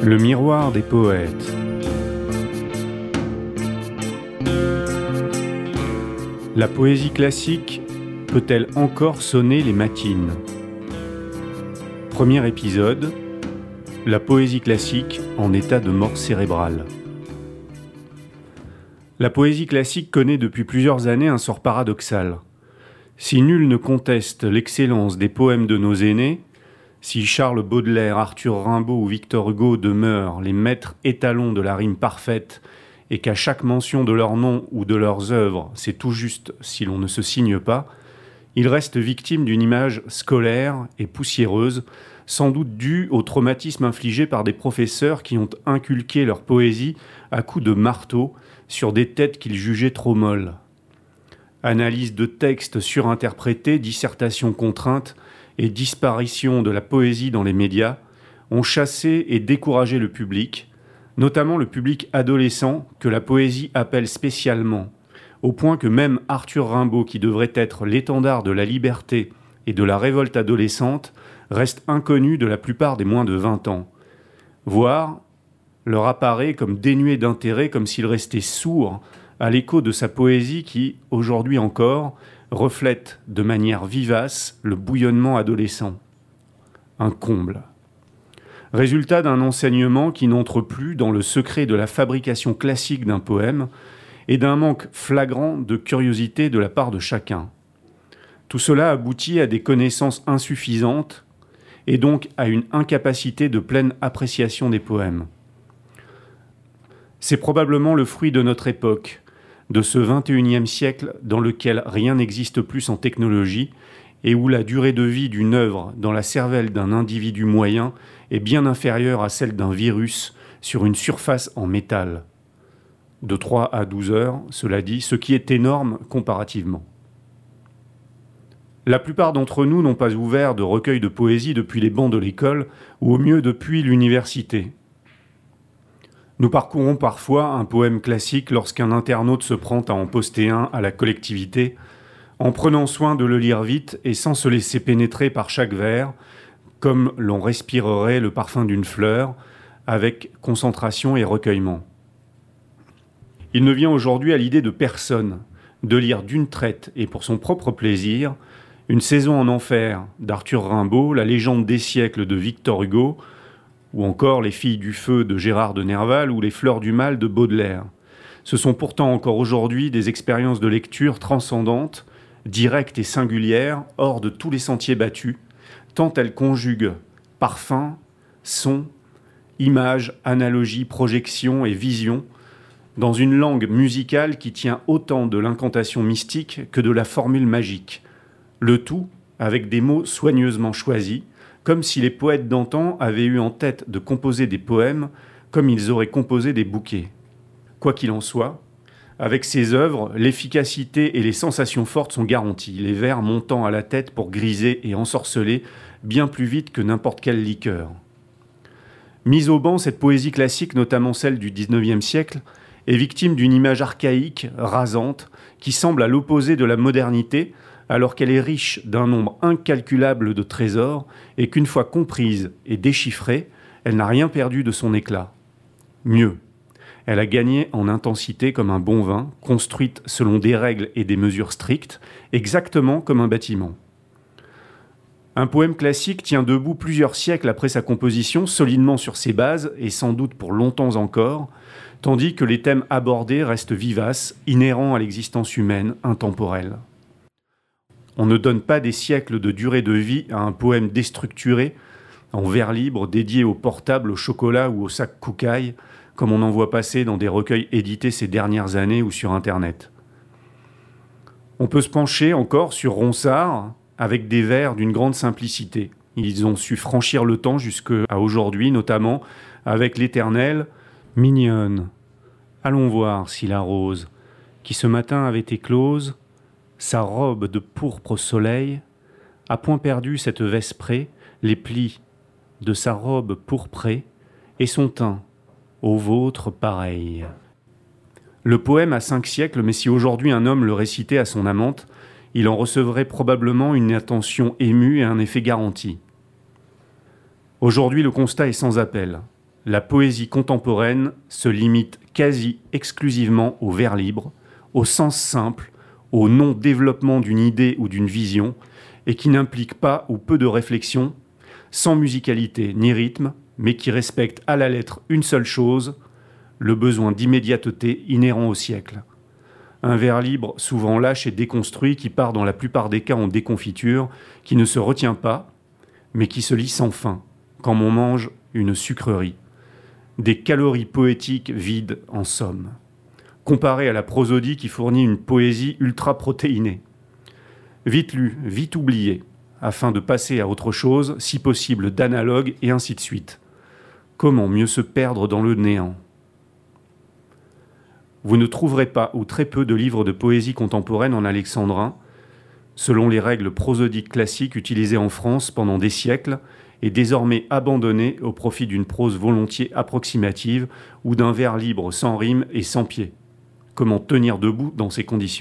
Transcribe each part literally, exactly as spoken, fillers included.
Le miroir des poètes. La poésie classique peut-elle encore sonner les matines ? Premier épisode, la poésie classique en état de mort cérébrale. La poésie classique connaît depuis plusieurs années un sort paradoxal. Si nul ne conteste l'excellence des poèmes de nos aînés, si Charles Baudelaire, Arthur Rimbaud ou Victor Hugo demeurent les maîtres étalons de la rime parfaite et qu'à chaque mention de leur nom ou de leurs œuvres, c'est tout juste si l'on ne se signe pas, ils restent victimes d'une image scolaire et poussiéreuse, sans doute due au traumatisme infligé par des professeurs qui ont inculqué leur poésie à coups de marteau sur des têtes qu'ils jugeaient trop molles. Analyse de textes surinterprétés, dissertations contraintes et disparition de la poésie dans les médias ont chassé et découragé le public, notamment le public adolescent que la poésie appelle spécialement, au point que même Arthur Rimbaud, qui devrait être l'étendard de la liberté et de la révolte adolescente, reste inconnu de la plupart des moins de vingt ans, voire leur apparaît comme dénué d'intérêt, comme s'il restait sourd à l'écho de sa poésie qui, aujourd'hui encore, reflète de manière vivace le bouillonnement adolescent. Un comble. Résultat d'un enseignement qui n'entre plus dans le secret de la fabrication classique d'un poème et d'un manque flagrant de curiosité de la part de chacun. Tout cela aboutit à des connaissances insuffisantes et donc à une incapacité de pleine appréciation des poèmes. C'est probablement le fruit de notre époque, de ce vingt et unième siècle dans lequel rien n'existe plus en technologie et où la durée de vie d'une œuvre dans la cervelle d'un individu moyen est bien inférieure à celle d'un virus sur une surface en métal. De trois à douze heures, cela dit, ce qui est énorme comparativement. La plupart d'entre nous n'ont pas ouvert de recueil de poésie depuis les bancs de l'école ou au mieux depuis l'université. Nous parcourons parfois un poème classique lorsqu'un internaute se prend à en poster un à la collectivité, en prenant soin de le lire vite et sans se laisser pénétrer par chaque vers, comme l'on respirerait le parfum d'une fleur, avec concentration et recueillement. Il ne vient aujourd'hui à l'idée de personne de lire d'une traite et pour son propre plaisir Une saison en enfer d'Arthur Rimbaud, La légende des siècles de Victor Hugo, ou encore Les filles du feu de Gérard de Nerval ou Les fleurs du mal de Baudelaire. Ce sont pourtant encore aujourd'hui des expériences de lecture transcendantes, directes et singulières, hors de tous les sentiers battus, tant elles conjuguent parfum, son, images, analogies, projections et visions, dans une langue musicale qui tient autant de l'incantation mystique que de la formule magique. Le tout avec des mots soigneusement choisis, comme si les poètes d'antan avaient eu en tête de composer des poèmes comme ils auraient composé des bouquets. Quoi qu'il en soit, avec ces œuvres, l'efficacité et les sensations fortes sont garanties, les vers montant à la tête pour griser et ensorceler bien plus vite que n'importe quelle liqueur. Mise au banc, cette poésie classique, notamment celle du dix-neuvième siècle, est victime d'une image archaïque, rasante, qui semble à l'opposé de la modernité, alors qu'elle est riche d'un nombre incalculable de trésors et qu'une fois comprise et déchiffrée, elle n'a rien perdu de son éclat. Mieux, elle a gagné en intensité comme un bon vin, construite selon des règles et des mesures strictes, exactement comme un bâtiment. Un poème classique tient debout plusieurs siècles après sa composition, solidement sur ses bases et sans doute pour longtemps encore, tandis que les thèmes abordés restent vivaces, inhérents à l'existence humaine, intemporelle. On ne donne pas des siècles de durée de vie à un poème déstructuré, en vers libre, dédié au portable, au chocolat ou au sac Koukaï, comme on en voit passer dans des recueils édités ces dernières années ou sur Internet. On peut se pencher encore sur Ronsard, avec des vers d'une grande simplicité. Ils ont su franchir le temps jusqu'à aujourd'hui, notamment avec l'éternel « Mignonne, allons voir si la rose, qui ce matin avait éclose, sa robe de pourpre au soleil, a point perdu cette vesprée, les plis de sa robe pourprée, et son teint, au vôtre pareil. » Le poème a cinq siècles, mais si aujourd'hui un homme le récitait à son amante, il en recevrait probablement une attention émue et un effet garanti. Aujourd'hui, le constat est sans appel. la poésie contemporaine se limite quasi exclusivement au vers libre, au sens simple, au non-développement d'une idée ou d'une vision, et qui n'implique pas ou peu de réflexion, sans musicalité ni rythme, mais qui respecte à la lettre une seule chose, le besoin d'immédiateté inhérent au siècle. Un vers libre souvent lâche et déconstruit qui part dans la plupart des cas en déconfiture, qui ne se retient pas, mais qui se lit sans fin, comme on mange une sucrerie. Des calories poétiques vides en somme, comparé à la prosodie qui fournit une poésie ultra-protéinée. Vite lu, vite oublié, afin de passer à autre chose, si possible d'analogue, et ainsi de suite. Comment mieux se perdre dans le néant ? Vous ne trouverez pas ou très peu de livres de poésie contemporaine en alexandrin, selon les règles prosodiques classiques utilisées en France pendant des siècles et désormais abandonnées au profit d'une prose volontiers approximative ou d'un vers libre sans rime et sans pied. Comment tenir debout dans ces conditions ?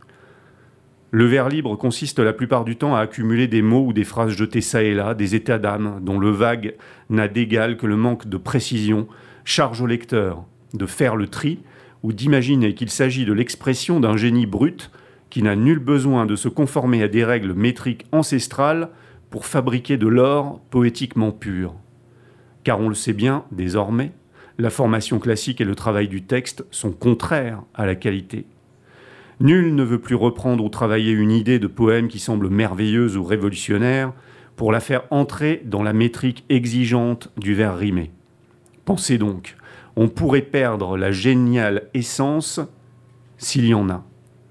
Le vers libre consiste la plupart du temps à accumuler des mots ou des phrases jetées çà et là, des états d'âme dont le vague n'a d'égal que le manque de précision, charge au lecteur de faire le tri ou d'imaginer qu'il s'agit de l'expression d'un génie brut qui n'a nul besoin de se conformer à des règles métriques ancestrales pour fabriquer de l'or poétiquement pur. Car on le sait bien, désormais, la formation classique et le travail du texte sont contraires à la qualité. Nul ne veut plus reprendre ou travailler une idée de poème qui semble merveilleuse ou révolutionnaire pour la faire entrer dans la métrique exigeante du vers rimé. Pensez donc, on pourrait perdre la géniale essence s'il y en a.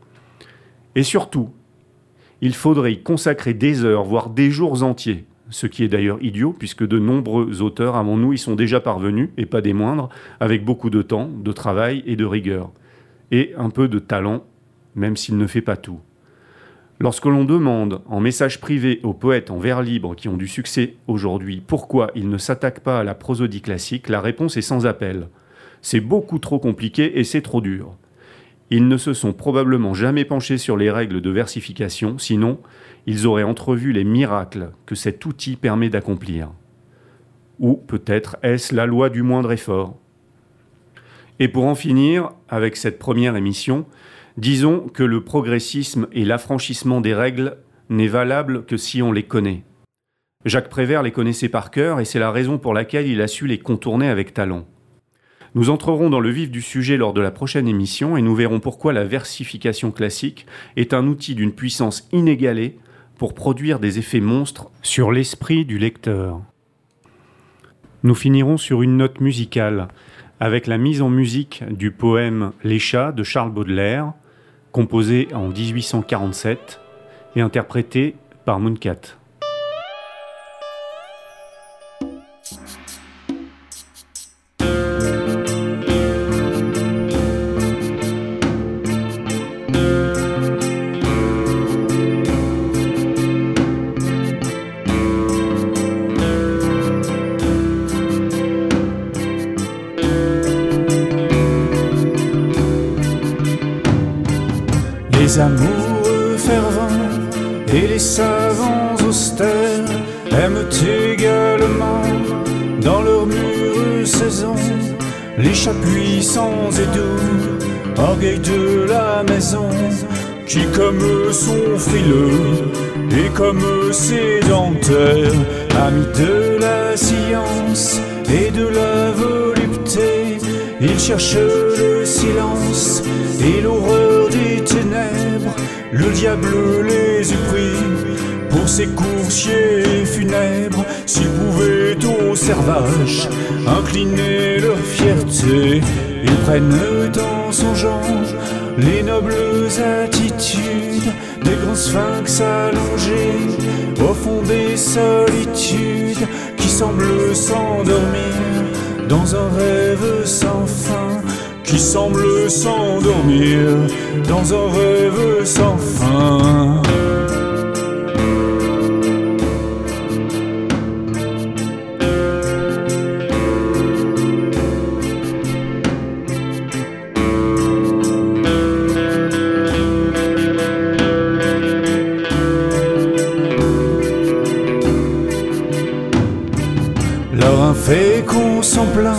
Et surtout, il faudrait y consacrer des heures, voire des jours entiers, ce qui est d'ailleurs idiot, puisque de nombreux auteurs avant nous y sont déjà parvenus, et pas des moindres, avec beaucoup de temps, de travail et de rigueur, et un peu de talent, même s'il ne fait pas tout. Lorsque l'on demande en message privé aux poètes en vers libre qui ont du succès aujourd'hui pourquoi ils ne s'attaquent pas à la prosodie classique, la réponse est sans appel. C'est beaucoup trop compliqué et c'est trop dur. Ils ne se sont probablement jamais penchés sur les règles de versification, sinon ils auraient entrevu les miracles que cet outil permet d'accomplir. Ou peut-être est-ce la loi du moindre effort. Et pour en finir avec cette première émission, disons que le progressisme et l'affranchissement des règles n'est valable que si on les connaît. Jacques Prévert les connaissait par cœur et c'est la raison pour laquelle il a su les contourner avec talent. Nous entrerons dans le vif du sujet lors de la prochaine émission et nous verrons pourquoi la versification classique est un outil d'une puissance inégalée pour produire des effets monstres sur l'esprit du lecteur. Nous finirons sur une note musicale avec la mise en musique du poème « Les chats » de Charles Baudelaire, composé en dix-huit cent quarante-sept et interprété par Mooncat. Les amoureux fervents et les savants austères aiment également dans leurs mûres saisons les chats puissants et doux, orgueil de la maison, qui comme eux sont frileux et comme eux sédentaires, amis de la science et de la volupté, ils cherchent le silence et l'horreur des ténèbres. Le diable les eût pris pour ces coursiers funèbres, s'ils pouvaient au servage incliner leur fierté. Ils prennent dans son genre les nobles attitudes des grands sphinx allongés au fond des solitudes, qui semblent s'endormir dans un rêve sans fin, qui semble s'endormir dans un rêve sans fin. Leur infécond semblable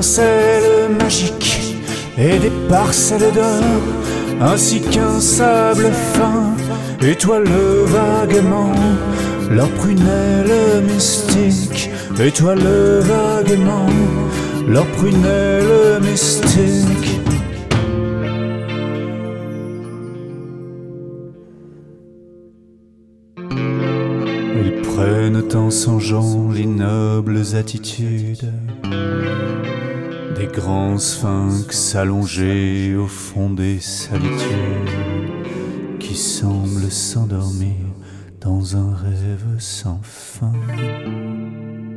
étincelles magiques et des parcelles d'or, ainsi qu'un sable fin étoile vaguement leurs prunelles mystiques, étoile vaguement leurs prunelles mystiques. Ils prennent en songeant les nobles attitudes des grands sphinx allongés au fond des solitudes, qui semblent s'endormir dans un rêve sans fin.